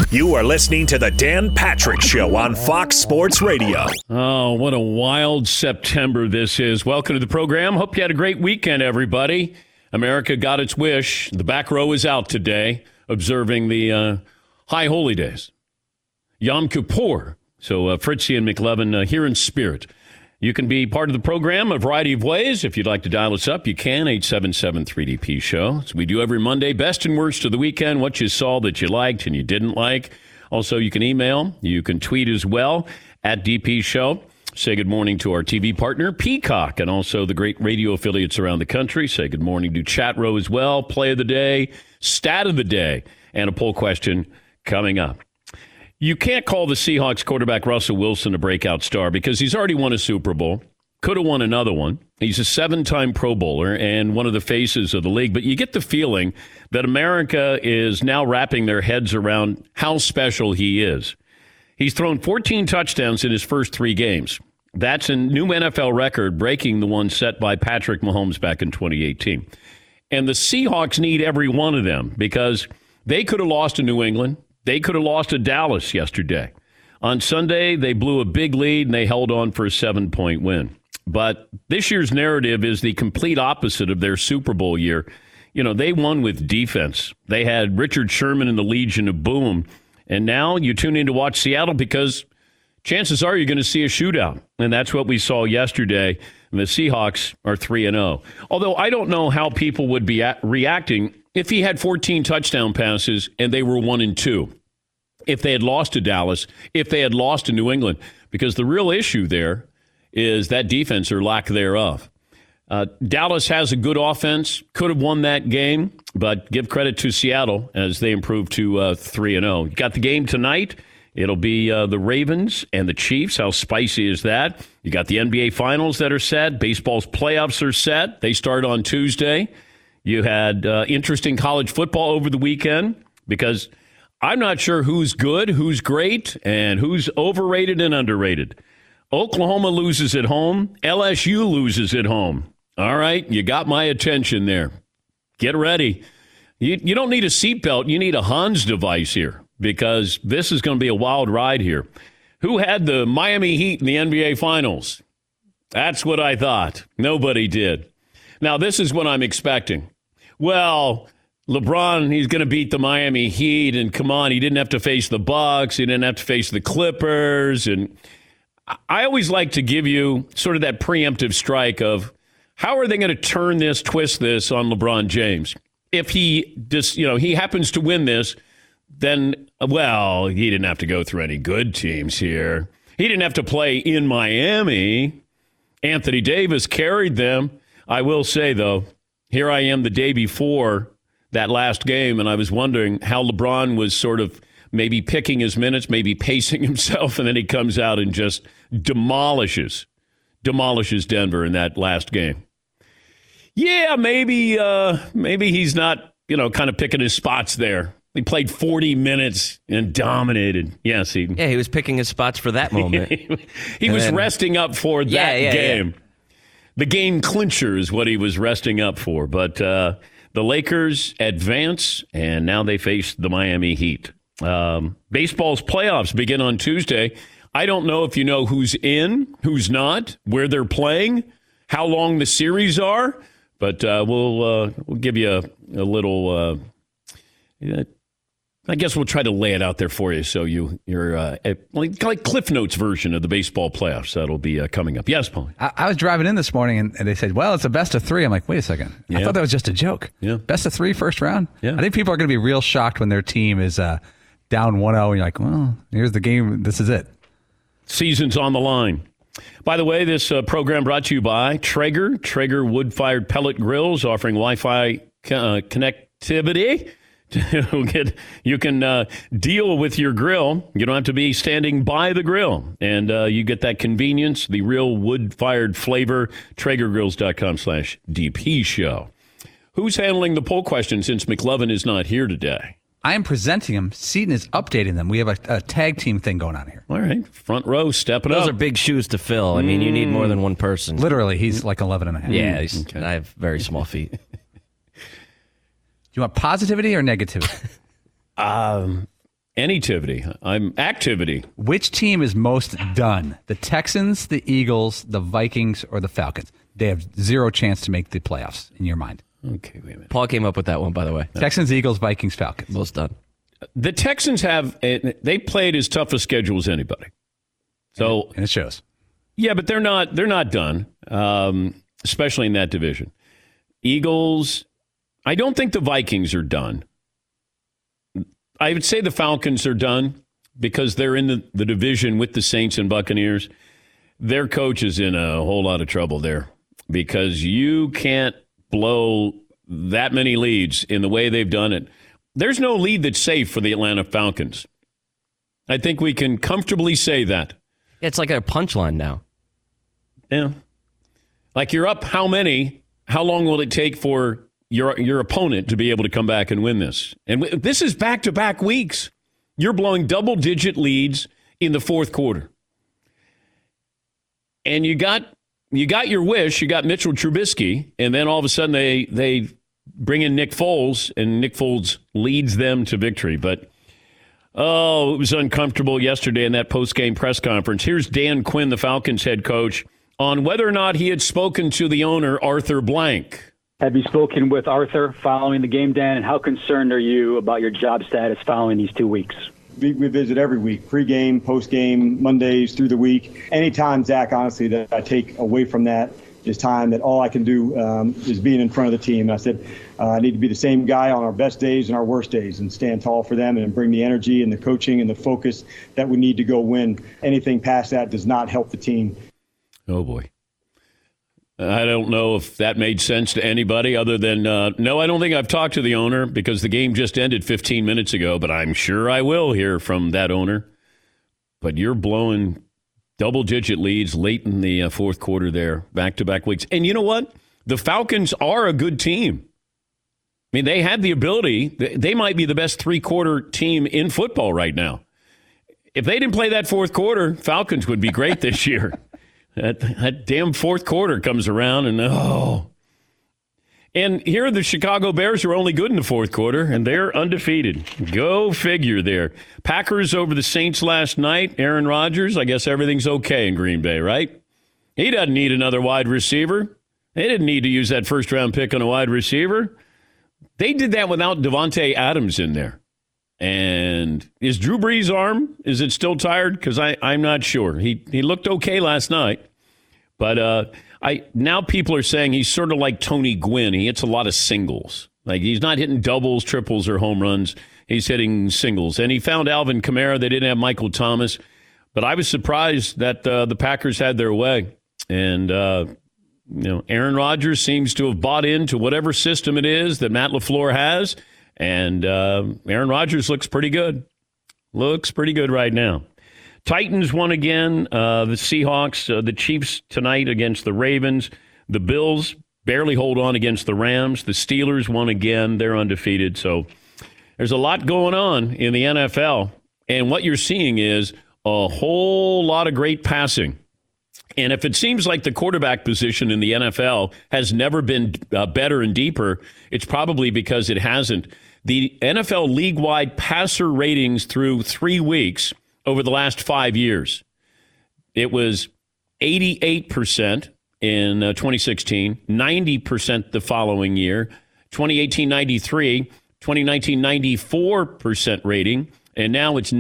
You are listening to the Dan Patrick Show on Fox Sports Radio. Oh, what a wild September this is. Welcome to the program. Hope you had a great weekend, everybody. America got its wish. The back row is out today, observing the High Holy Days. Yom Kippur. So Fritzy and McLevin here in spirit. You can be part of the program a variety of ways. If you'd like to dial us up, you can, 877-3DP-SHOW. So we do every Monday, best and worst of the weekend, what you saw that you liked and you didn't like. Also, you can email, you can tweet as well, at DP Show. Say good morning to our TV partner, Peacock, and also the great radio affiliates around the country. Say good morning to Chat Row as well, Play of the Day, Stat of the Day, and a poll question coming up. You can't call the Seahawks quarterback Russell Wilson a breakout star because he's already won a Super Bowl, could have won another one. He's a 7-time Pro Bowler and one of the faces of the league. But you get the feeling that America is now wrapping their heads around how special he is. He's thrown 14 touchdowns in his first 3 games. That's a new NFL record, breaking the one set by Patrick Mahomes back in 2018. And the Seahawks need every one of them because they could have lost to New England. They could have lost to Dallas yesterday. On Sunday, they blew a big lead, and they held on for a 7-point win. But this year's narrative is the complete opposite of their Super Bowl year. You know, they won with defense. They had Richard Sherman and the Legion of Boom. And now you tune in to watch Seattle because chances are you're going to see a shootout. And that's what we saw yesterday. And the Seahawks are 3-0. Although I don't know how people would be reacting if he had 14 touchdown passes and they were 1-2, if they had lost to Dallas, if they had lost to New England, because the real issue there is that defense or lack thereof. Dallas has a good offense, could have won that game, but give credit to Seattle as they improved to 3-0. You got the game tonight. It'll be the Ravens and the Chiefs. How spicy is that? You got the NBA Finals that are set. Baseball's playoffs are set. They start on Tuesday. You had interesting college football over the weekend because I'm not sure who's good, who's great, and who's overrated and underrated. Oklahoma loses at home. LSU loses at home. All right, you got my attention there. Get ready. You don't need a seatbelt. You need a Hans device here because this is going to be a wild ride here. Who had the Miami Heat in the NBA Finals? That's what I thought. Nobody did. Now, this is what I'm expecting. Well, LeBron, he's going to beat the Miami Heat, and come on, he didn't have to face the Bucks, he didn't have to face the Clippers, and I always like to give you sort of that preemptive strike of how are they going to turn this, twist this on LeBron James? If he just, he happens to win this, then, well, he didn't have to go through any good teams here. He didn't have to play in Miami. Anthony Davis carried them. I will say, though, here I am the day before that last game, and I was wondering how LeBron was sort of maybe picking his minutes, maybe pacing himself, and then he comes out and just demolishes Denver in that last game. Yeah, maybe he's not, kind of picking his spots there. He played 40 minutes and dominated. Yes, he was picking his spots for that moment. he was resting up for that game. Yeah. The game clincher is what he was resting up for. But the Lakers advance, and now they face the Miami Heat. Baseball's playoffs begin on Tuesday. I don't know if you know who's in, who's not, where they're playing, how long the series are, but we'll give you a little. I guess we'll try to lay it out there for you, so you're like Cliff Notes version of the baseball playoffs. That'll be coming up. Yes, Paul. I was driving in this morning, and they said, well, it's a best of 3. I'm like, wait a second. I thought that was just a joke. Yeah. Best of 3, first round? Yeah. I think people are going to be real shocked when their team is down 1-0, and you're like, well, here's the game. This is it. Season's on the line. By the way, this program brought to you by Traeger wood-fired pellet grills offering Wi-Fi connectivity. You can deal with your grill. You don't have to be standing by the grill. And you get that convenience, the real wood-fired flavor. TraegerGrills.com/DP show. Who's handling the poll question since McLevin is not here today? I am presenting them. Seton is updating them. We have a tag team thing going on here. All right. Front row, stepping up. Those are big shoes to fill. I mean, you need more than one person. Literally, he's like 11 and a half. Yeah, okay. I have very small feet. Do you want positivity or negativity? Activity. Which team is most done? The Texans, the Eagles, the Vikings, or the Falcons? They have zero chance to make the playoffs in your mind. Okay, wait a minute. Paul came up with that one, by the way. Texans, Eagles, Vikings, Falcons. Most done. The Texans they played as tough a schedule as anybody. So and it shows. Yeah, but they're not done, especially in that division. Eagles, I don't think the Vikings are done. I would say the Falcons are done because they're in the division with the Saints and Buccaneers. Their coach is in a whole lot of trouble there because you can't blow that many leads in the way they've done it. There's no lead that's safe for the Atlanta Falcons. I think we can comfortably say that. It's like a punchline now. Yeah. Like you're up how many? How long will it take for your opponent to be able to come back and win this? And this is back-to-back weeks. You're blowing double-digit leads in the fourth quarter. And you got your wish. You got Mitchell Trubisky, and then all of a sudden they bring in Nick Foles, and Nick Foles leads them to victory. But, it was uncomfortable yesterday in that post-game press conference. Here's Dan Quinn, the Falcons head coach, on whether or not he had spoken to the owner, Arthur Blank. Have you spoken with Arthur following the game, Dan? And how concerned are you about your job status following these 2 weeks? We visit every week, pre-game, post-game, Mondays through the week. Anytime, Zach, honestly, that I take away from that is time that all I can do is being in front of the team. And I said, I need to be the same guy on our best days and our worst days and stand tall for them and bring the energy and the coaching and the focus that we need to go win. Anything past that does not help the team. Oh, boy. I don't know if that made sense to anybody other than, no, I don't think I've talked to the owner because the game just ended 15 minutes ago, but I'm sure I will hear from that owner. But you're blowing double-digit leads late in the fourth quarter there, back-to-back weeks. And you know what? The Falcons are a good team. I mean, they had the ability. They might be the best three-quarter team in football right now. If they didn't play that fourth quarter, Falcons would be great this year. That damn fourth quarter comes around and And here are the Chicago Bears who are only good in the fourth quarter, and they're undefeated. Go figure there. Packers over the Saints last night. Aaron Rodgers, I guess everything's okay in Green Bay, right? He doesn't need another wide receiver. They didn't need to use that first-round pick on a wide receiver. They did that without Devontae Adams in there. And is Drew Brees' arm, is it still tired? Because I'm not sure. He looked okay last night. But now people are saying he's sort of like Tony Gwynn. He hits a lot of singles. Like he's not hitting doubles, triples, or home runs. He's hitting singles. And he found Alvin Kamara. They didn't have Michael Thomas. But I was surprised that the Packers had their way. And, Aaron Rodgers seems to have bought into whatever system it is that Matt LaFleur has. And Aaron Rodgers looks pretty good. Looks pretty good right now. Titans won again. The Seahawks, the Chiefs tonight against the Ravens. The Bills barely hold on against the Rams. The Steelers won again. They're undefeated. So there's a lot going on in the NFL. And what you're seeing is a whole lot of great passing. And if it seems like the quarterback position in the NFL has never been better and deeper, it's probably because it hasn't. The NFL league-wide passer ratings through 3 weeks over the last 5 years, it was 88% in 2016, 90% the following year, 2018, 93, 2019, 94% rating, and now it's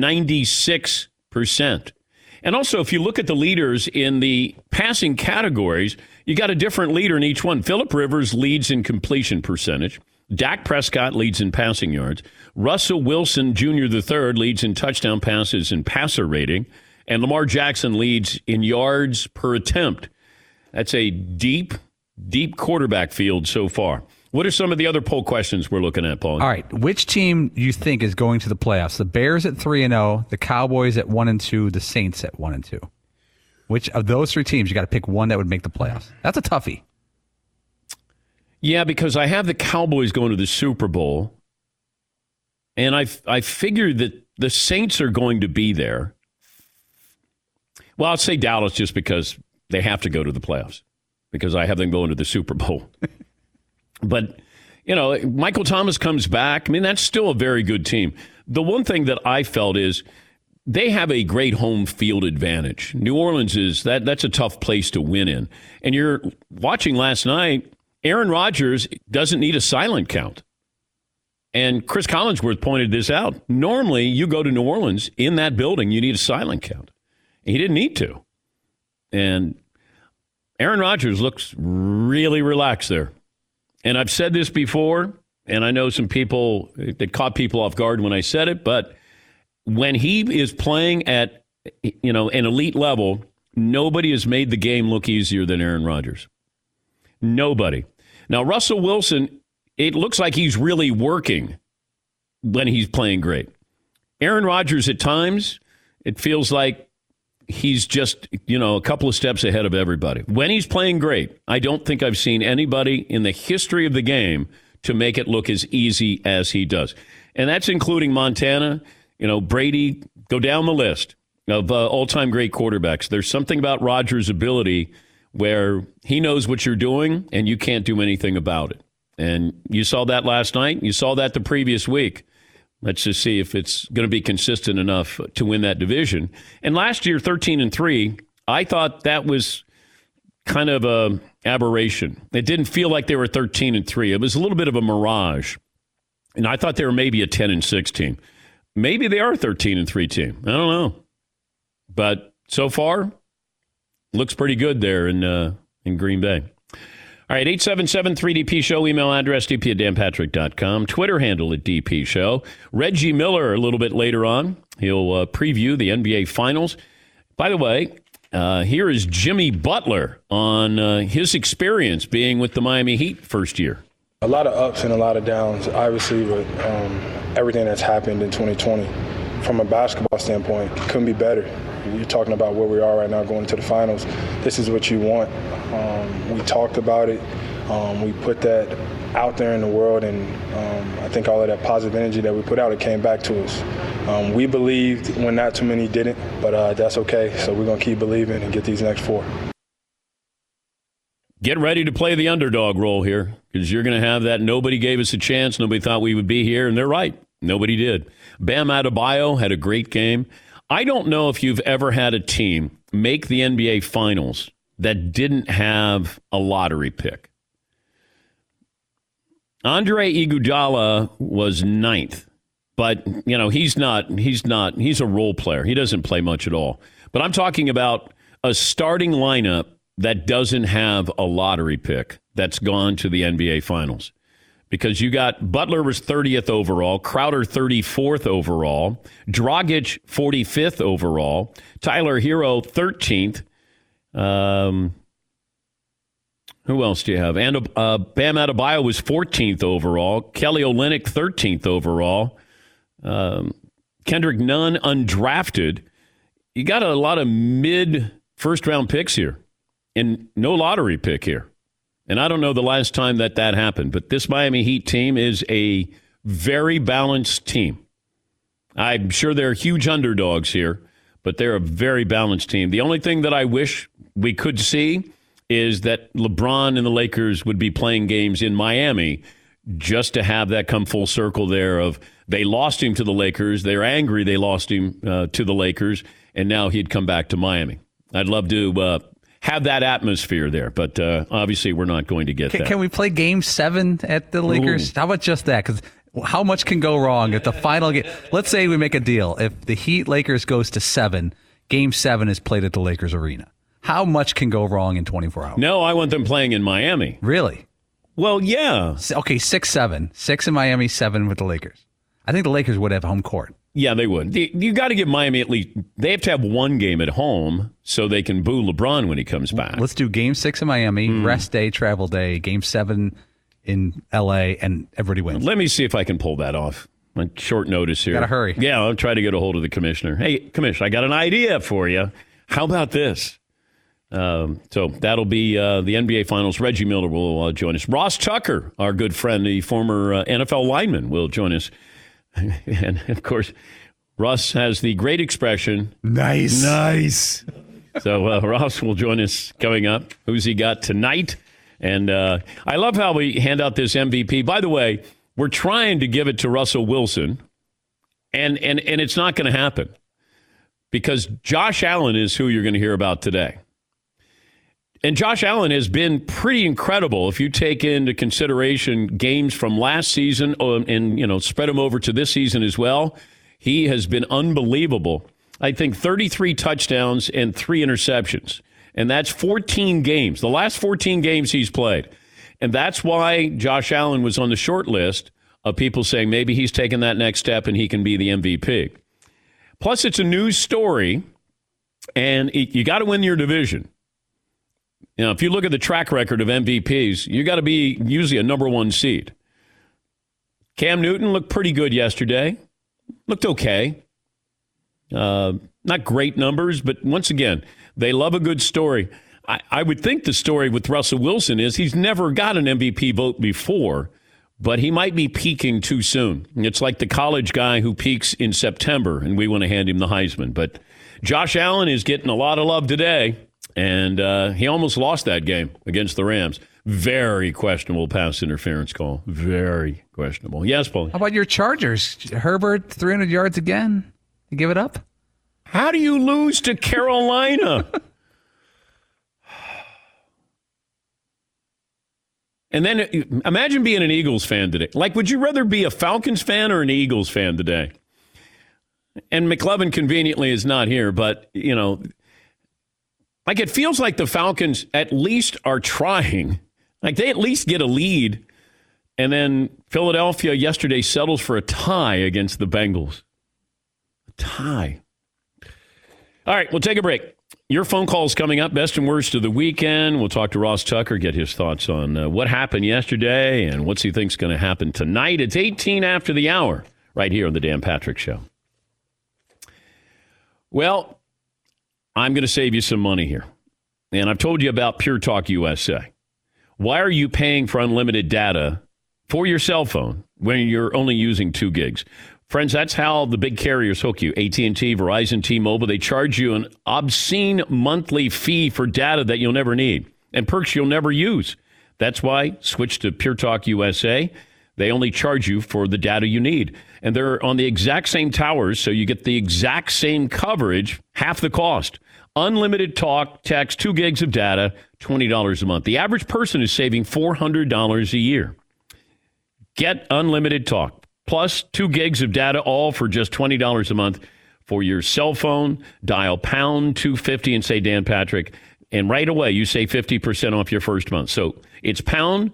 96%. And also, if you look at the leaders in the passing categories, you got a different leader in each one. Phillip Rivers leads in completion percentage. Dak Prescott leads in passing yards. Russell Wilson Jr. III leads in touchdown passes and passer rating. And Lamar Jackson leads in yards per attempt. That's a deep, deep quarterback field so far. What are some of the other poll questions we're looking at, Paul? All right. Which team do you think is going to the playoffs? The Bears at 3-0, the Cowboys at 1-2, the Saints at 1-2. Which of those three teams, you got to pick one that would make the playoffs? That's a toughie. Yeah, because I have the Cowboys going to the Super Bowl, and I figured that the Saints are going to be there. Well, I'll say Dallas just because they have to go to the playoffs, because I have them going to the Super Bowl. But Michael Thomas comes back. I mean, that's still a very good team. The one thing that I felt is they have a great home field advantage. New Orleans that's a tough place to win in. And you're watching last night, Aaron Rodgers doesn't need a silent count. And Chris Collinsworth pointed this out. Normally, you go to New Orleans, in that building, you need a silent count. He didn't need to. And Aaron Rodgers looks really relaxed there. And I've said this before, and I know some people, it caught people off guard when I said it, but when he is playing at, an elite level, nobody has made the game look easier than Aaron Rodgers. Nobody. Now, Russell Wilson, it looks like he's really working when he's playing great. Aaron Rodgers, at times, it feels like he's just, a couple of steps ahead of everybody. When he's playing great, I don't think I've seen anybody in the history of the game to make it look as easy as he does. And that's including Montana, Brady, go down the list of all-time great quarterbacks. There's something about Rodgers' ability where he knows what you're doing and you can't do anything about it. And you saw that last night. You saw that the previous week. Let's just see if it's going to be consistent enough to win that division. And last year, 13-3, I thought that was kind of a aberration. It didn't feel like they were 13-3. It was a little bit of a mirage. And I thought they were maybe a 10-6 team. Maybe they are a 13-3 team. I don't know. But so far, looks pretty good there in Green Bay. All right, 877-3DP Show, email address dp@danpatrick.com, Twitter handle @DP Show. Reggie Miller a little bit later on. He'll preview the NBA Finals. By the way, here is Jimmy Butler on his experience being with the Miami Heat first year. A lot of ups and a lot of downs, obviously, with everything that's happened in 2020. From a basketball standpoint, it couldn't be better. You're talking about where we are right now going to the finals. This is what you want. We talked about it. We put that out there in the world, and I think all of that positive energy that we put out, it came back to us. We believed when not too many didn't, but that's okay. So we're going to keep believing and get these next 4. Get ready to play the underdog role here, because you're going to have that nobody gave us a chance, nobody thought we would be here, and they're right. Nobody did. Bam Adebayo had a great game. I don't know if you've ever had a team make the NBA Finals that didn't have a lottery pick. Andre Iguodala was 9th, but he's a role player. He doesn't play much at all. But I'm talking about a starting lineup that doesn't have a lottery pick that's gone to the NBA Finals. Because you got Butler was 30th overall, Crowder 34th overall, Dragic 45th overall, Tyler Hero 13th. Who else do you have? And Bam Adebayo was 14th overall, Kelly Olynyk 13th overall, Kendrick Nunn undrafted. You got a lot of mid first round picks here, and no lottery pick here. And I don't know the last time that happened, but this Miami Heat team is a very balanced team. I'm sure they're huge underdogs here, but they're a very balanced team. The only thing that I wish we could see is that LeBron and the Lakers would be playing games in Miami just to have that come full circle there of they lost him to the Lakers, they're angry they lost him to the Lakers, and now he'd come back to Miami. I'd love to have that atmosphere there, but obviously we're not going to get that. Can we play Game 7 at the Lakers? Ooh. How about just that? Because how much can go wrong if the final game? Let's say we make a deal. If the Heat-Lakers goes to 7, Game 7 is played at the Lakers Arena. How much can go wrong in 24 hours? No, I want them playing in Miami. Really? Well, yeah. Okay, 6-7. 6 in Miami, 7 with the Lakers. I think the Lakers would have home court. Yeah, they would. You got to give Miami at least, they have to have one game at home so they can boo LeBron when he comes back. Let's do Game 6 in Miami, rest day, travel day, Game 7 in L.A., and everybody wins. Let me see if I can pull that off on short notice here. Got to hurry. Yeah, I'll try to get a hold of the commissioner. Hey, Commissioner, I got an idea for you. How about this? So that'll be the NBA Finals. Reggie Miller will join us. Ross Tucker, our good friend, the former NFL lineman, will join us. And, of course, Russ has the great expression. Nice. So Ross will join us coming up. Who's he got tonight? And I love how we hand out this MVP. By the way, we're trying to give it to Russell Wilson, and it's not going to happen because Josh Allen is who you're going to hear about today. And Josh Allen has been pretty incredible if you take into consideration games from last season and spread them over to this season as well. He has been unbelievable. I think 33 touchdowns and 3 interceptions. And that's 14 games, the last 14 games he's played. And that's why Josh Allen was on the short list of people saying maybe he's taken that next step and he can be the MVP. Plus, it's a news story, and you got to win your division. If you look at the track record of MVPs, you got to be usually a number 1 seed. Cam Newton looked pretty good yesterday. Looked okay. Not great numbers, but once again, they love a good story. I would think the story with Russell Wilson is he's never got an MVP vote before, but he might be peaking too soon. It's like the college guy who peaks in September, and we want to hand him the Heisman. But Josh Allen is getting a lot of love today. And he almost lost that game against the Rams. Very questionable pass interference call. Very questionable. Yes, Paul. How about your Chargers? Herbert, 300 yards again? You give it up? How do you lose to Carolina? And then imagine being an Eagles fan today. Like, would you rather be a Falcons fan or an Eagles fan today? And McLovin conveniently is not here, but, like, it feels like the Falcons at least are trying. Like, they at least get a lead. And then Philadelphia yesterday settles for a tie against the Bengals. A tie. All right, we'll take a break. Your phone call's coming up. Best and worst of the weekend. We'll talk to Ross Tucker, get his thoughts on what happened yesterday and what's he think's going to happen tonight. It's 18 after the hour right here on the Dan Patrick Show. Well, I'm going to save you some money here. And I've told you about Pure Talk USA. Why are you paying for unlimited data for your cell phone when you're only using 2 gigs? Friends, that's how the big carriers hook you. AT&T, Verizon, T-Mobile, they charge you an obscene monthly fee for data that you'll never need and perks you'll never use. That's why switch to Pure Talk USA. They only charge you for the data you need. And they're on the exact same towers, so you get the exact same coverage, half the cost. Unlimited talk, text, 2 gigs of data, $20 a month. The average person is saving $400 a year. Get unlimited talk, plus 2 gigs of data, all for just $20 a month for your cell phone. Dial pound 250 and say Dan Patrick. And right away, you save 50% off your first month. So it's pound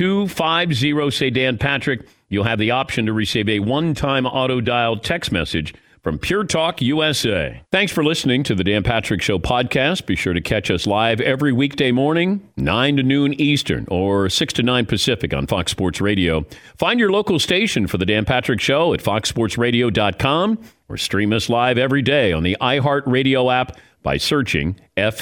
250, say Dan Patrick. You'll have the option to receive a one-time auto-dial text message from Pure Talk USA. Thanks for listening to the Dan Patrick Show podcast. Be sure to catch us live every weekday morning, 9 to noon Eastern or 6 to 9 Pacific on Fox Sports Radio. Find your local station for the Dan Patrick Show at foxsportsradio.com or stream us live every day on the iHeartRadio app by searching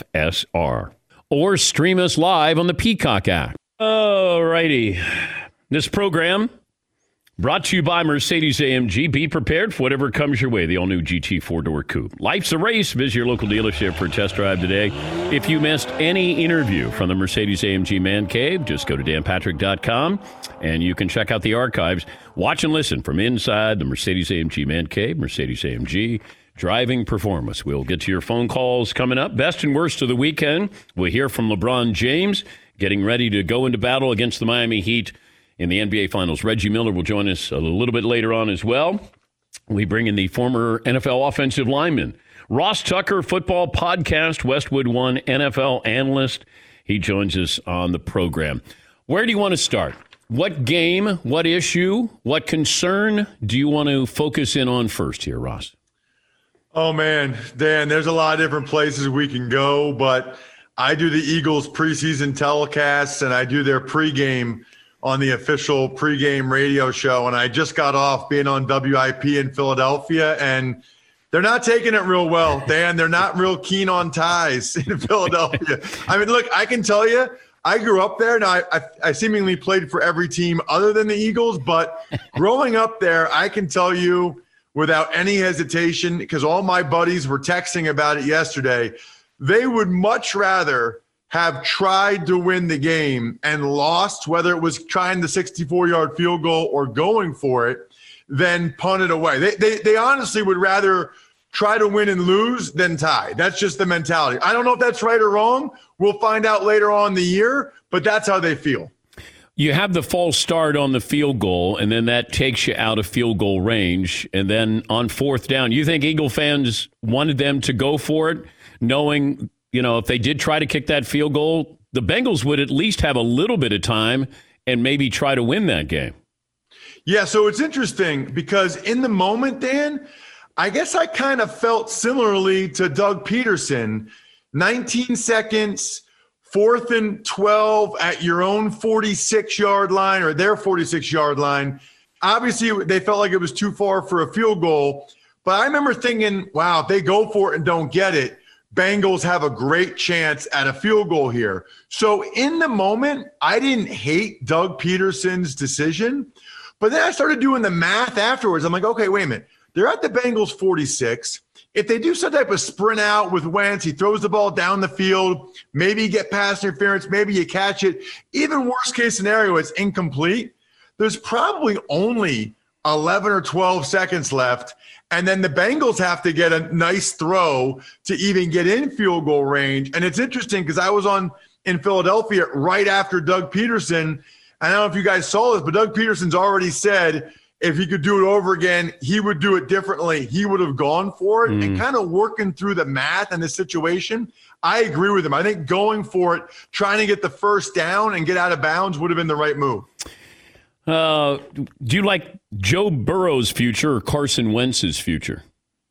FSR. Or stream us live on the Peacock app. All righty. This program brought to you by Mercedes-AMG. Be prepared for whatever comes your way. The all-new GT 4-door coupe. Life's a race. Visit your local dealership for a test drive today. If you missed any interview from the Mercedes-AMG Man Cave, just go to danpatrick.com, and you can check out the archives. Watch and listen from inside the Mercedes-AMG Man Cave. Mercedes-AMG, driving performance. We'll get to your phone calls coming up. Best and worst of the weekend. We'll hear from LeBron James, getting ready to go into battle against the Miami Heat in the NBA Finals. Reggie Miller will join us a little bit later on as well. We bring in the former NFL offensive lineman, Ross Tucker, football podcast, Westwood One NFL analyst. He joins us on the program. Where do you want to start? What game, what issue, what concern do you want to focus in on first here, Ross? Oh, man, Dan, there's a lot of different places we can go, but I do the Eagles preseason telecasts, and I do their pregame on the official pregame radio show. And I just got off being on WIP in Philadelphia, and they're not taking it real well, Dan. They're not real keen on ties in Philadelphia. I mean, look, I can tell you, I grew up there, and I seemingly played for every team other than the Eagles. But growing up there, I can tell you without any hesitation, because all my buddies were texting about it yesterday, they would much rather have tried to win the game and lost, whether it was trying the 64-yard field goal or going for it, than punt it away. They honestly would rather try to win and lose than tie. That's just the mentality. I don't know if that's right or wrong. We'll find out later on in the year, but that's how they feel. You have the false start on the field goal, and then that takes you out of field goal range. And then on fourth down, you think Eagle fans wanted them to go for it, knowing, if they did try to kick that field goal, the Bengals would at least have a little bit of time and maybe try to win that game? Yeah, so it's interesting because in the moment, Dan, I guess I kind of felt similarly to Doug Peterson. 19 seconds, 4th and 12 at your own 46-yard line or their 46-yard line. Obviously, they felt like it was too far for a field goal. But I remember thinking, wow, if they go for it and don't get it, Bengals have a great chance at a field goal here. So in the moment, I didn't hate Doug Peterson's decision. But then I started doing the math afterwards. I'm like, okay, wait a minute. They're at the Bengals 46. If they do some type of sprint out with Wentz, he throws the ball down the field, maybe you get pass interference, maybe you catch it. Even worst case scenario, it's incomplete. There's probably only 11 or 12 seconds left. And then the Bengals have to get a nice throw to even get in field goal range. And it's interesting because I was in Philadelphia right after Doug Peterson. I don't know if you guys saw this, but Doug Peterson's already said if he could do it over again, he would do it differently. He would have gone for it. And kind of working through the math and the situation, I agree with him. I think going for it, trying to get the first down and get out of bounds would have been the right move. Do you like Joe Burrow's future or Carson Wentz's future?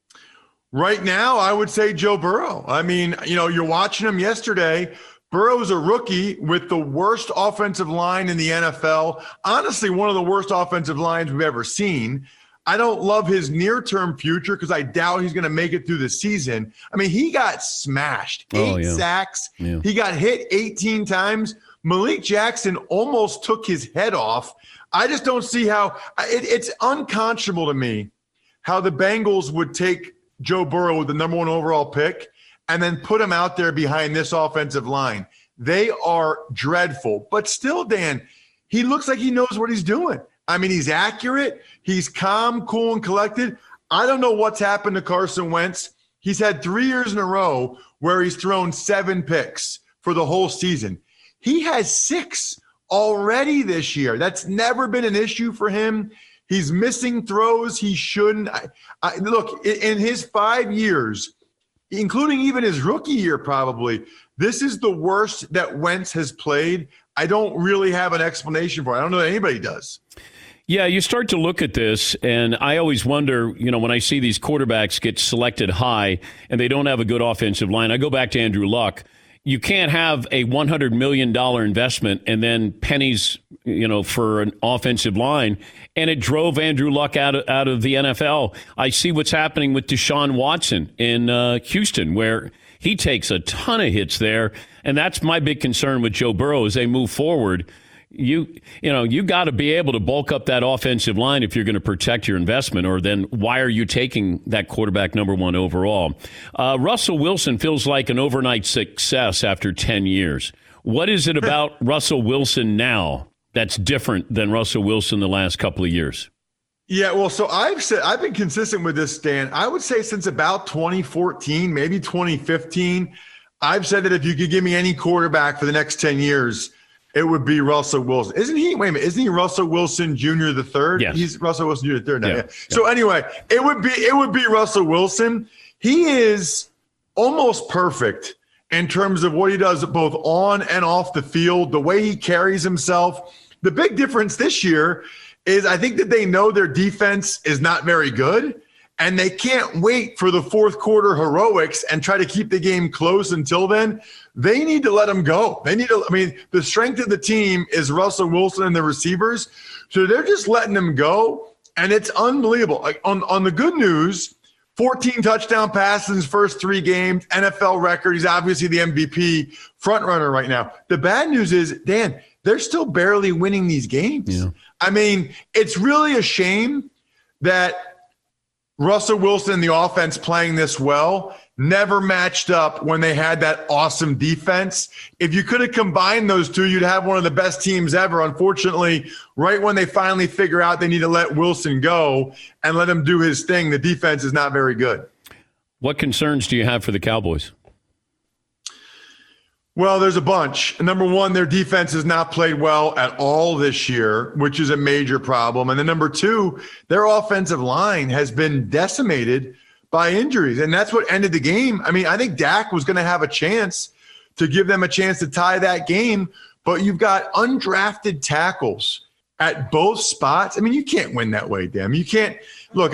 Right now, I would say Joe Burrow. I mean, you're watching him yesterday. Burrow's a rookie with the worst offensive line in the NFL. Honestly, one of the worst offensive lines we've ever seen. I don't love his near-term future because I doubt he's going to make it through the season. I mean, he got smashed. 8 sacks. Yeah. He got hit 18 times. Malik Jackson almost took his head off. I just don't see how it's unconscionable to me how the Bengals would take Joe Burrow with the number 1 overall pick and then put him out there behind this offensive line. They are dreadful. But still, Dan, he looks like he knows what he's doing. I mean, he's accurate. He's calm, cool, and collected. I don't know what's happened to Carson Wentz. He's had 3 years in a row where he's thrown 7 picks for the whole season. He has 6 already this year. That's never been an issue for him. He's missing throws he shouldn't. Look, in his 5 years, including even his rookie year probably, this is the worst that Wentz has played. I don't really have an explanation for it. I don't know that anybody does. Yeah, you start to look at this, and I always wonder, when I see these quarterbacks get selected high and they don't have a good offensive line, I go back to Andrew Luck. You can't have a $100 million investment and then pennies, for an offensive line. And it drove Andrew Luck out of the NFL. I see what's happening with Deshaun Watson in Houston, where he takes a ton of hits there. And that's my big concern with Joe Burrow as they move forward. You got to be able to bulk up that offensive line if you're going to protect your investment, or then why are you taking that quarterback number 1 overall? Russell Wilson feels like an overnight success after 10 years. What is it about Russell Wilson now that's different than Russell Wilson the last couple of years? Yeah, well, so I've been consistent with this, Dan. I would say since about 2014, maybe 2015, I've said that if you could give me any quarterback for the next 10 years, it would be Russell Wilson. Isn't he Russell Wilson Jr. the third? Yes. He's Russell Wilson Jr. the third now. Yeah. Yeah. So anyway, it would be Russell Wilson. He is almost perfect in terms of what he does both on and off the field, the way he carries himself. The big difference this year is I think that they know their defense is not very good, and they can't wait for the fourth quarter heroics and try to keep the game close until then. They need to let him go. The strength of the team is Russell Wilson and the receivers. So they're just letting him go. And it's unbelievable. Like on the good news, 14 touchdown passes in his first 3 games, NFL record. He's obviously the MVP front runner right now. The bad news is, Dan, they're still barely winning these games. Yeah. I mean, it's really a shame that Russell Wilson and the offense playing this well never matched up when they had that awesome defense. If you could have combined those two, you'd have one of the best teams ever. Unfortunately, right when they finally figure out they need to let Wilson go and let him do his thing, the defense is not very good. What concerns do you have for the Cowboys? Well, there's a bunch. Number one, their defense has not played well at all this year, which is a major problem. And then number two, their offensive line has been decimated by injuries. And that's what ended the game. I mean, I think Dak was going to have a chance to give them a chance to tie that game, but you've got undrafted tackles at both spots. I mean, you can't win that way, Dan. You can't. Look,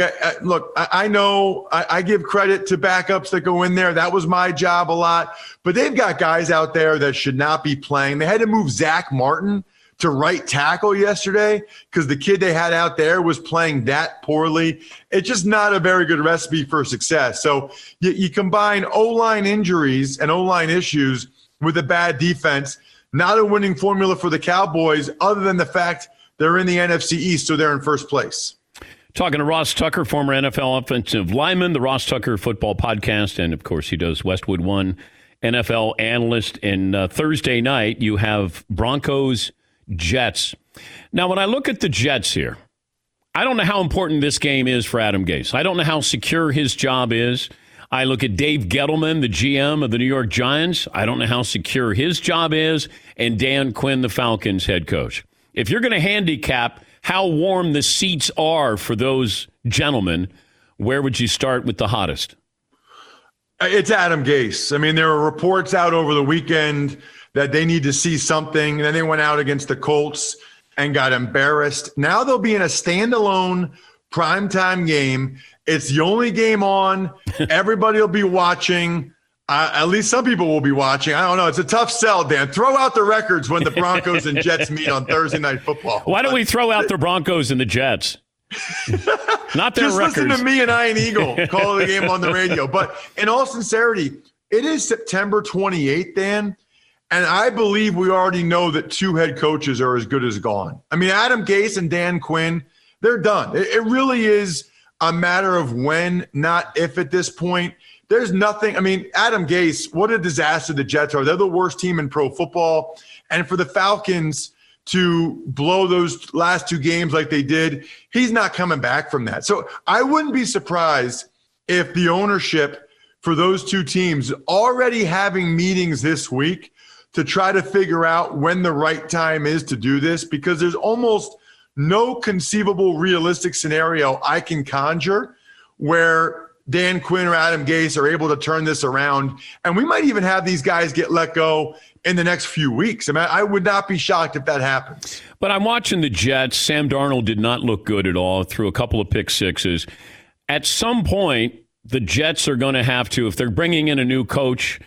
I know I give credit to backups that go in there. That was my job a lot. But they've got guys out there that should not be playing. They had to move Zach Martin to right tackle yesterday because the kid they had out there was playing that poorly. It's just not a very good recipe for success. So you combine O-line injuries and O-line issues with a bad defense, not a winning formula for the Cowboys other than the fact they're in the NFC East, so they're in first place. Talking to Ross Tucker, former NFL offensive lineman, the Ross Tucker Football Podcast, and, of course, he does Westwood One NFL analyst. And Thursday night, you have Broncos-Jets. Now, when I look at the Jets here, I don't know how important this game is for Adam Gase. I don't know how secure his job is. I look at Dave Gettleman, the GM of the New York Giants. I don't know how secure his job is. And Dan Quinn, the Falcons head coach. If you're going to handicap how warm the seats are for those gentlemen, where would you start with the hottest? It's Adam Gase. I mean, there were reports out over the weekend that they need to see something. And then they went out against the Colts and got embarrassed. Now they'll be in a standalone primetime game. It's the only game on. Everybody will be watching. At least some people will be watching. I don't know. It's a tough sell, Dan. Throw out the records when the Broncos and Jets meet on Thursday Night Football. Why don't we throw out the Broncos and the Jets? Not their Just records. Listen to me and Ian Eagle call the game on the radio. But in all sincerity, it is September 28th, Dan, and I believe we already know that two head coaches are as good as gone. I mean, Adam Gase and Dan Quinn, they're done. It really is a matter of when, not if at this point. There's nothing. I mean, Adam Gase, what a disaster the Jets are. They're the worst team in pro football. And for the Falcons to blow those last two games like they did, he's not coming back from that. So I wouldn't be surprised if the ownership for those two teams already having meetings this week to try to figure out when the right time is to do this, because there's almost no conceivable realistic scenario I can conjure where Dan Quinn or Adam Gase are able to turn this around. And we might even have these guys get let go in the next few weeks. I mean, I would not be shocked if that happens. But I'm watching the Jets. Sam Darnold did not look good at all, threw a couple of pick sixes. At some point, the Jets are going to have to, if they're bringing in a new coach,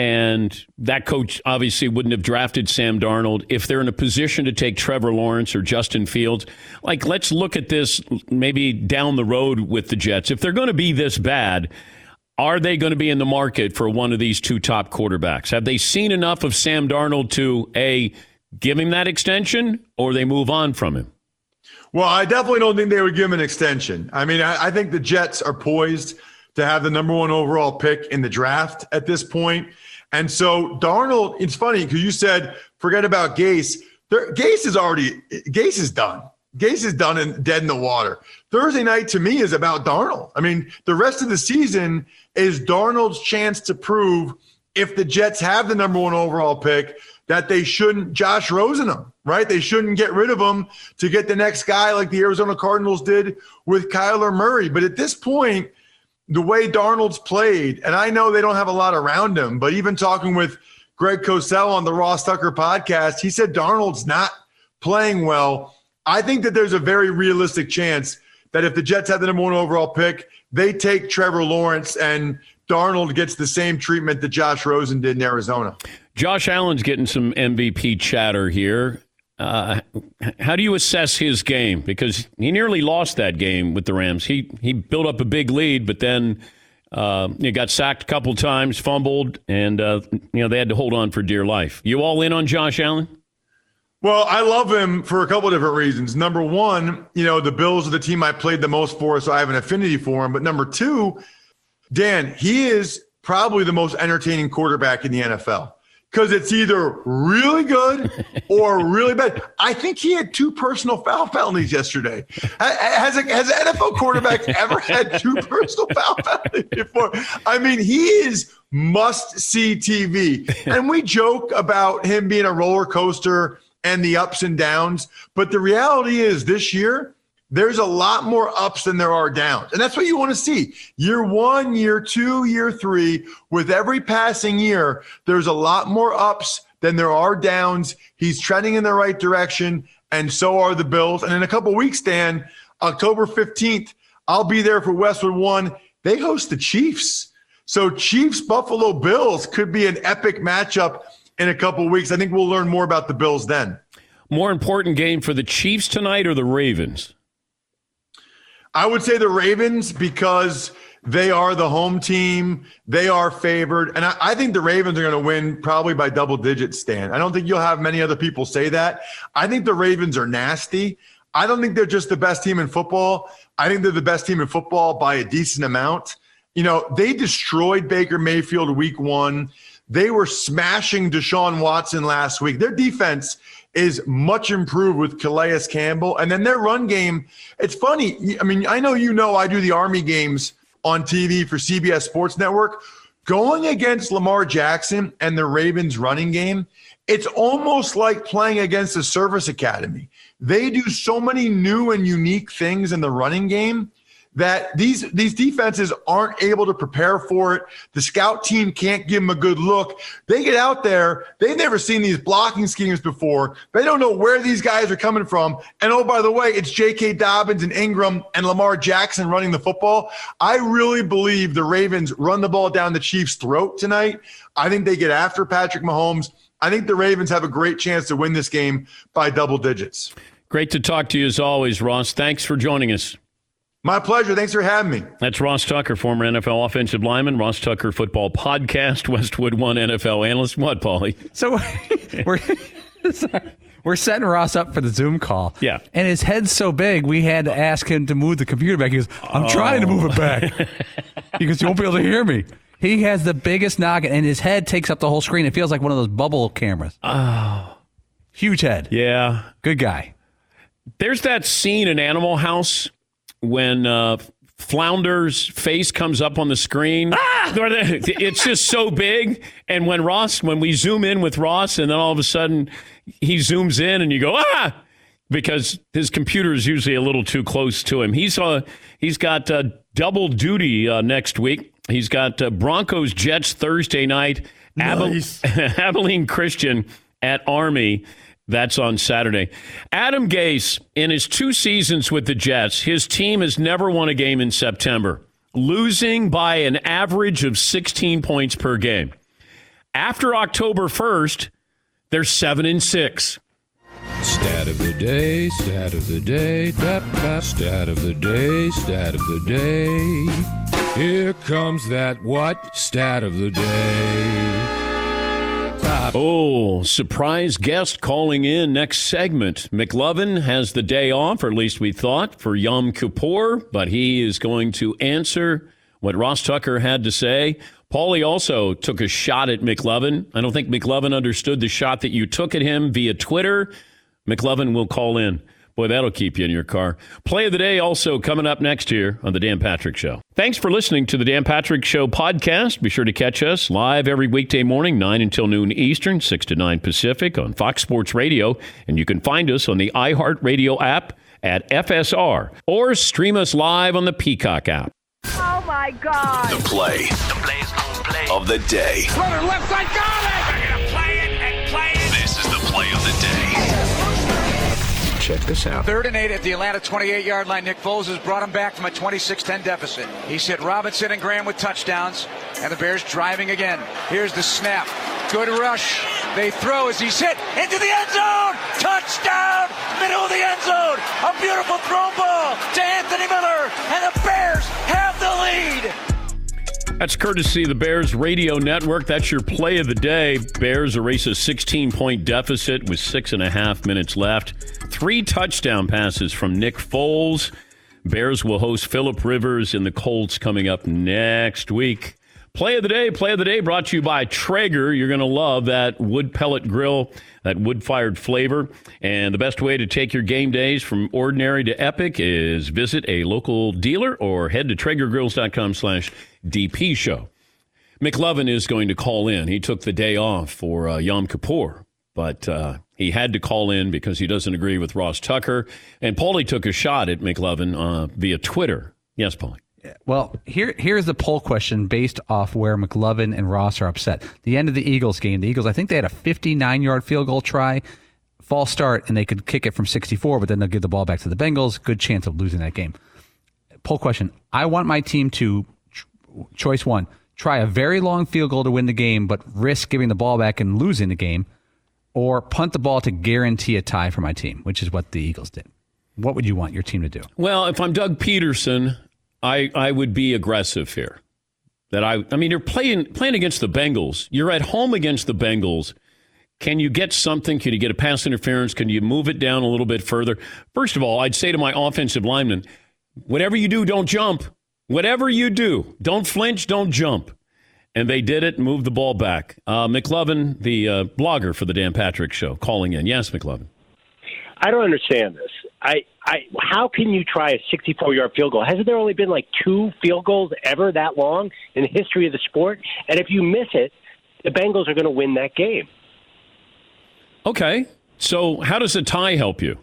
and that coach obviously wouldn't have drafted Sam Darnold, if they're in a position to take Trevor Lawrence or Justin Fields, like, let's look at this maybe down the road with the Jets. If they're going to be this bad, are they going to be in the market for one of these two top quarterbacks? Have they seen enough of Sam Darnold to, A, give him that extension, or they move on from him? Well, I definitely don't think they would give him an extension. I mean, I think the Jets are poised to have the number one overall pick in the draft at this point. And so Darnold, it's funny because you said, forget about Gase. Gase is done. Gase is done and dead in the water. Thursday night to me is about Darnold. I mean, the rest of the season is Darnold's chance to prove, if the Jets have the number one overall pick, that they shouldn't Josh Rosen him, right? They shouldn't get rid of him to get the next guy like the Arizona Cardinals did with Kyler Murray. But at this point, the way Darnold's played, and I know they don't have a lot around him, but even talking with Greg Cosell on the Ross Tucker podcast, he said Darnold's not playing well. I think that there's a very realistic chance that if the Jets have the number one overall pick, they take Trevor Lawrence and Darnold gets the same treatment that Josh Rosen did in Arizona. Josh Allen's getting some MVP chatter here. How do you assess his game? Because he nearly lost that game with the Rams. He built up a big lead, but then he got sacked a couple times, fumbled, and they had to hold on for dear life. You all in on Josh Allen? Well, I love him for a couple of different reasons. Number one, the Bills are the team I played the most for, so I have an affinity for him. But number two, Dan, he is probably the most entertaining quarterback in the NFL because it's either really good or really bad. I think he had 2 personal foul penalties yesterday. Has an NFL quarterback ever had 2 personal foul penalties before? I mean, he is must-see TV. And we joke about him being a roller coaster and the ups and downs. But the reality is this year, there's a lot more ups than there are downs. And that's what you want to see. Year 1, year 2, year 3, with every passing year, there's a lot more ups than there are downs. He's trending in the right direction, and so are the Bills. And in a couple weeks, Dan, October 15th, I'll be there for Westwood One. They host the Chiefs. So Chiefs-Buffalo Bills could be an epic matchup in a couple of weeks. I think we'll learn more about the Bills then. More important game for the Chiefs tonight or the Ravens? I would say the Ravens because they are the home team. They are favored. And I think the Ravens are going to win probably by double digits, Stan. I don't think you'll have many other people say that. I think the Ravens are nasty. I don't think they're just the best team in football. I think they're the best team in football by a decent amount. They destroyed Baker Mayfield week 1. They were smashing Deshaun Watson last week. Their defense is much improved with Calais Campbell. And then their run game, it's funny. I mean, I know I do the Army games on TV for CBS Sports Network. Going against Lamar Jackson and the Ravens running game, it's almost like playing against a service academy. They do so many new and unique things in the running game that these defenses aren't able to prepare for it. The scout team can't give them a good look. They get out there. They've never seen these blocking schemes before. They don't know where these guys are coming from. And, oh, by the way, it's J.K. Dobbins and Ingram and Lamar Jackson running the football. I really believe the Ravens run the ball down the Chiefs' throat tonight. I think they get after Patrick Mahomes. I think the Ravens have a great chance to win this game by double digits. Great to talk to you as always, Ross. Thanks for joining us. My pleasure. Thanks for having me. That's Ross Tucker, former NFL offensive lineman, Ross Tucker Football Podcast, Westwood One NFL analyst. What, Paulie? So we're setting Ross up for the Zoom call. Yeah. And his head's so big, we had to ask him to move the computer back. He goes, I'm trying to move it back. He goes, you won't be able to hear me. He has the biggest noggin, and his head takes up the whole screen. It feels like one of those bubble cameras. Oh. Huge head. Yeah. Good guy. There's that scene in Animal House when Flounder's face comes up on the screen. It's just so big. And when we zoom in with Ross, and then all of a sudden he zooms in and you go, because his computer is usually a little too close to him. He's got double duty next week. He's got Broncos Jets Thursday night. Nice. Abilene Christian at Army. That's on Saturday. Adam Gase, in his 2 seasons with the Jets, his team has never won a game in September, losing by an average of 16 points per game. After October 1st, they're 7-6. Stat of the day, stat of the day, stat of the day, stat of the day. Here comes that what? Stat of the day. Oh, surprise guest calling in next segment. McLovin has the day off, or at least we thought, for Yom Kippur, but he is going to answer what Ross Tucker had to say. Paulie also took a shot at McLovin. I don't think McLovin understood the shot that you took at him via Twitter. McLovin will call in. Boy, that'll keep you in your car. Play of the day also coming up next here on The Dan Patrick Show. Thanks for listening to The Dan Patrick Show podcast. Be sure to catch us live every weekday morning, 9 until noon Eastern, 6 to 9 Pacific on Fox Sports Radio. And you can find us on the iHeartRadio app at FSR or stream us live on the Peacock app. Oh, my God. The play of the day. Runner left side, got it! We're going to play it and play it. This is the play of the day. Check this out. 3rd and 8 at the Atlanta 28-yard line. Nick Foles has brought him back from a 26-10 deficit. He's hit Robinson and Graham with touchdowns, and the Bears driving again. Here's the snap. Good rush. They throw as he's hit into the end zone. Touchdown! Middle of the end zone. A beautiful throw ball to Anthony Miller, and the Bears have the lead. That's courtesy of the Bears Radio Network. That's your play of the day. Bears erase a 16-point deficit with 6.5 minutes left. 3 touchdown passes from Nick Foles. Bears will host Phillip Rivers and the Colts coming up next week. Play of the day brought to you by Traeger. You're going to love that wood pellet grill, that wood-fired flavor. And the best way to take your game days from ordinary to epic is visit a local dealer or head to TraegerGrills.com/DP show. McLovin is going to call in. He took the day off for Yom Kippur, but he had to call in because he doesn't agree with Ross Tucker. And Paulie took a shot at McLovin via Twitter. Yes, Paulie. Well, here's the poll question based off where McLovin and Ross are upset. The end of the Eagles game. The Eagles, I think they had a 59-yard field goal try, false start, and they could kick it from 64, but then they'll give the ball back to the Bengals. Good chance of losing that game. Poll question. I want my team to, choice 1, try a very long field goal to win the game, but risk giving the ball back and losing the game, or punt the ball to guarantee a tie for my team, which is what the Eagles did. What would you want your team to do? Well, if I'm Doug Peterson, I would be aggressive here. I mean, you're playing against the Bengals. You're at home against the Bengals. Can you get something? Can you get a pass interference? Can you move it down a little bit further? First of all, I'd say to my offensive linemen, whatever you do, don't jump. Whatever you do, don't flinch, don't jump. And they did it and moved the ball back. McLovin, the blogger for the Dan Patrick Show, calling in. Yes, McLovin. I don't understand this. How can you try a 64-yard field goal? Hasn't there only been like 2 field goals ever that long in the history of the sport? And if you miss it, the Bengals are going to win that game. Okay. So how does a tie help you?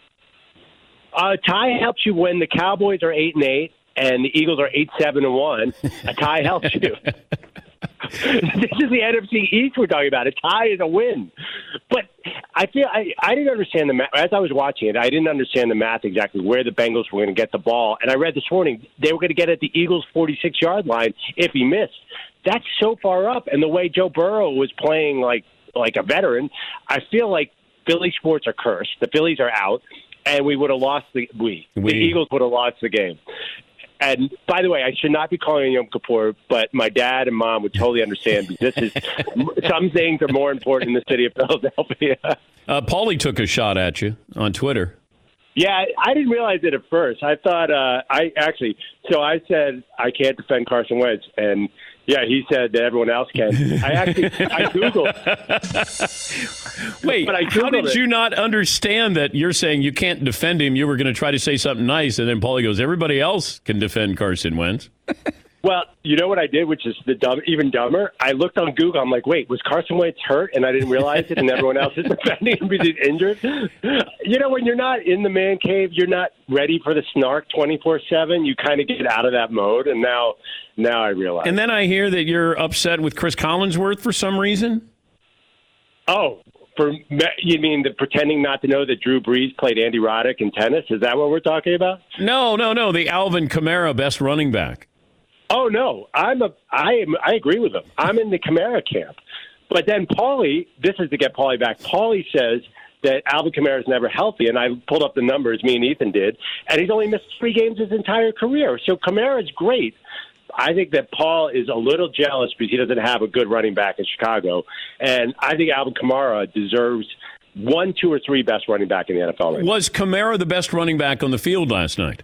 Tie helps you when the Cowboys are 8-8 and the Eagles are 8-7-1. A tie helps you. This is the NFC East we're talking about. A tie is a win. But I feel I didn't understand the math. As I was watching it, I didn't understand the math exactly where the Bengals were going to get the ball. And I read this morning they were going to get at the Eagles' 46-yard line if he missed. That's so far up. And the way Joe Burrow was playing like a veteran, I feel like Philly sports are cursed. The Phillies are out, and we would have lost the Eagles would have lost the game. And by the way, I should not be calling Yom Kippur, but my dad and mom would totally understand because this is some things are more important in the city of Philadelphia. Paulie took a shot at you on Twitter. Yeah, I didn't realize it at first. I thought I said I can't defend Carson Wentz, and yeah, he said that everyone else can. I Googled. Wait, how did you not understand that you're saying you can't defend him? You were going to try to say something nice, and then Paulie goes, everybody else can defend Carson Wentz. Well, you know what I did, which is even dumber? I looked on Google. I'm like, wait, was Carson Wentz hurt? And I didn't realize it, and everyone else is defending him because he's injured. You know, when you're not in the man cave, you're not ready for the snark 24/7. You kind of get out of that mode, and now I realize. And then I hear that you're upset with Chris Collinsworth for some reason? Oh, you mean the pretending not to know that Drew Brees played Andy Roddick in tennis? Is that what we're talking about? No. The Alvin Kamara best running back. Oh no, I agree with him. I'm in the Kamara camp. But then Paulie, this is to get Paulie back. Paulie says that Alvin Kamara is never healthy, and I pulled up the numbers. Me and Ethan did, and he's only missed 3 games his entire career. So Kamara is great. I think that Paul is a little jealous because he doesn't have a good running back in Chicago, and I think Alvin Kamara deserves 1, 2, or 3 best running back in the NFL. Right Was Kamara the best running back on the field last night?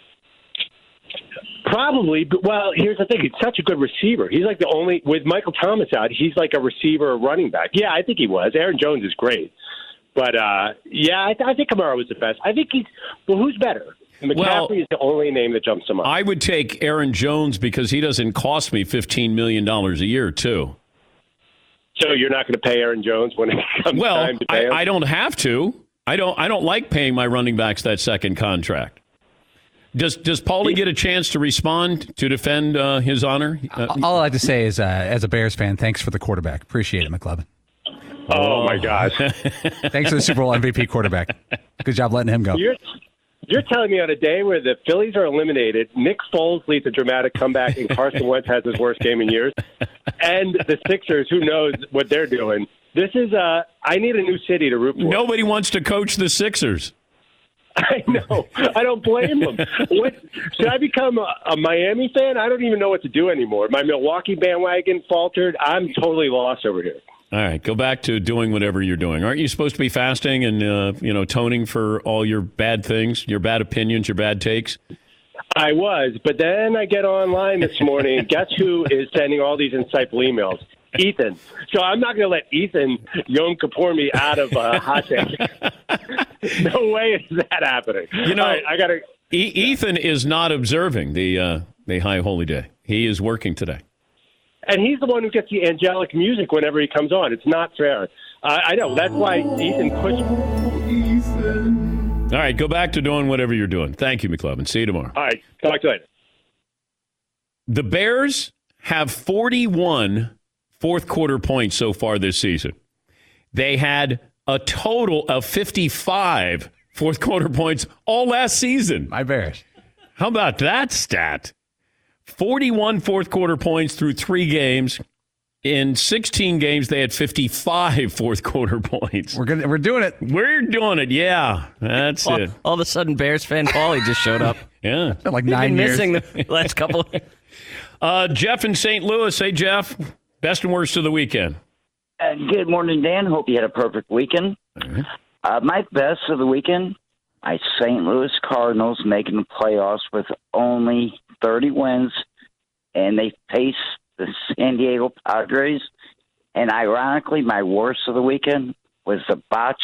Probably, but well, here's the thing. He's such a good receiver. He's like the only, with Michael Thomas out, he's like a receiver running back. Yeah, I think he was. Aaron Jones is great. But, yeah, I think Kamara was the best. I think who's better? McCaffrey is the only name that jumps him up. I would take Aaron Jones because he doesn't cost me $15 million a year, too. So you're not going to pay Aaron Jones when it comes time to pay him? I don't have to. I don't like paying my running backs that second contract. Does Paulie get a chance to respond to defend his honor? All I like to say is, as a Bears fan, thanks for the quarterback. Appreciate it, McLovin. Oh, my gosh. Thanks for the Super Bowl MVP quarterback. Good job letting him go. You're telling me on a day where the Phillies are eliminated, Nick Foles leads a dramatic comeback, and Carson Wentz has his worst game in years, and the Sixers, who knows what they're doing. This is I need a new city to root for. Nobody wants to coach the Sixers. I know. I don't blame them. Should I become a Miami fan? I don't even know what to do anymore. My Milwaukee bandwagon faltered. I'm totally lost over here. All right, go back to doing whatever you're doing. Aren't you supposed to be fasting and toning for all your bad things, your bad opinions, your bad takes? I was, but then I get online this morning. Guess who is sending all these insightful emails? Ethan. So I'm not going to let Ethan Yom Kippur me out of hot take. No way is that happening. I got to. Ethan is not observing the High Holy Day. He is working today. And he's the one who gets the angelic music whenever he comes on. It's not fair. I know. That's why Ethan pushed. All right, go back to doing whatever you're doing. Thank you, McLovin. See you tomorrow. All right, talk to you later. The Bears have 41 fourth-quarter points so far this season. They had a total of 55 fourth-quarter points all last season. My Bears. How about that stat? 41 fourth-quarter points through 3 games. In 16 games, they had 55 fourth-quarter points. We're doing it. We're doing it, yeah. That's it. All of a sudden, Bears fan Paulie just showed up. Yeah. Like 9 years. Missing the last couple. Jeff in St. Louis. Hey, Jeff. Best and worst of the weekend. Good morning, Dan. Hope you had a perfect weekend. Right. My best of the weekend, my St. Louis Cardinals making the playoffs with only 30 wins, and they face the San Diego Padres. And ironically, my worst of the weekend was the botched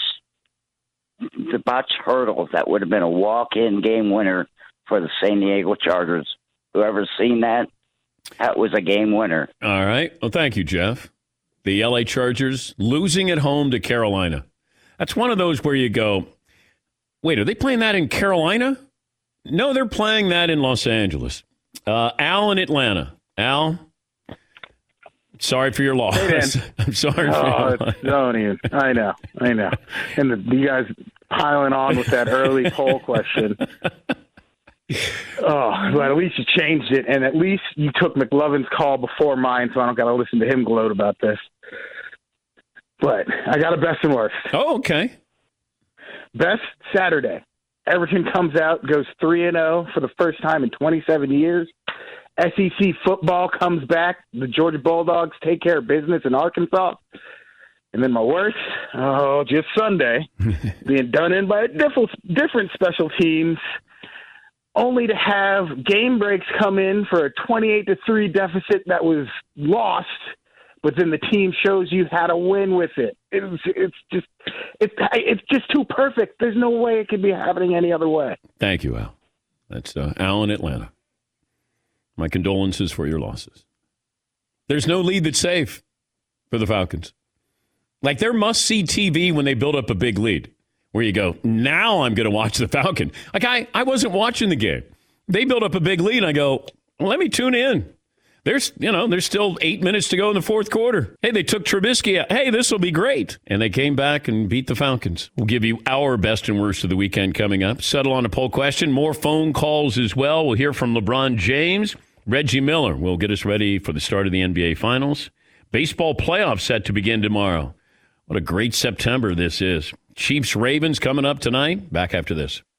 hurdle that would have been a walk-in game winner for the San Diego Chargers. Whoever's seen that, that was a game winner. All right. Well, thank you, Jeff. The L.A. Chargers losing at home to Carolina. That's one of those where you go, wait, are they playing that in Carolina? No, they're playing that in Los Angeles. Al in Atlanta. Al, sorry for your loss. Hey, I'm sorry for your loss. Don't even. I know. And you guys piling on with that early poll question. But at least you changed it, and at least you took McLovin's call before mine, so I don't got to listen to him gloat about this. But I got a best and worst. Oh, okay. Best, Saturday. Everton comes out, goes 3-0 for the first time in 27 years. SEC football comes back. The Georgia Bulldogs take care of business in Arkansas. And then my worst, just Sunday, being done in by different special teams, only to have game breaks come in for a 28-3 deficit that was lost, but then the team shows you how to win with it. It's just too perfect. There's no way it could be happening any other way. Thank you, Al. That's Al in Atlanta. My condolences for your losses. There's no lead that's safe for the Falcons. Like, they're must-see TV when they build up a big lead, where you go, now I'm going to watch the Falcon. Like, I wasn't watching the game. They build up a big lead, and I go, well, let me tune in. There's still 8 minutes to go in the fourth quarter. Hey, they took Trubisky out. Hey, this will be great. And they came back and beat the Falcons. We'll give you our best and worst of the weekend coming up. Settle on a poll question. More phone calls as well. We'll hear from LeBron James. Reggie Miller will get us ready for the start of the NBA Finals. Baseball playoffs set to begin tomorrow. What a great September this is. Chiefs-Ravens coming up tonight. Back after this.